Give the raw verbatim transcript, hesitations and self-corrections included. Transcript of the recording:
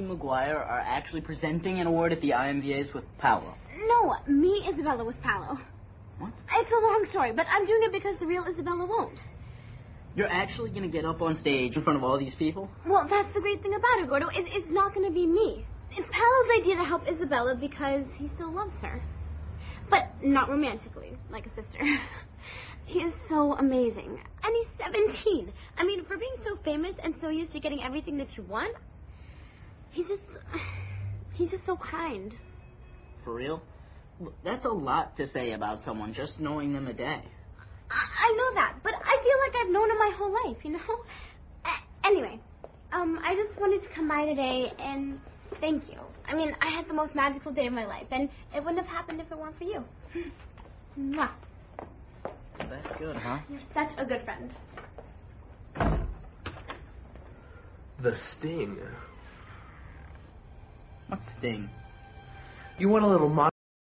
McGuire are actually presenting an award at the I M V As with Paolo. No, me, Isabella, was Paolo. What? It's a long story, but I'm doing it because the real Isabella won't. You're actually going to get up on stage in front of all these people? Well, that's the great thing about it, Gordo. It, it's not going to be me. It's Paolo's idea to help Isabella because he still loves her. But not romantically, like a sister. He is so amazing. And he's seventeen. I mean, for being so famous and so used to getting everything that you want, he's just... He's just so kind. For real? That's a lot to say about someone just knowing them a day. I, I know that, but I feel like I've known him my whole life, you know? A- anyway, um, I just wanted to come by today and thank you. I mean, I had the most magical day of my life, and it wouldn't have happened if it weren't for you. Mwah. That's good, huh? You're such a good friend. The Sting. What sting? You want a little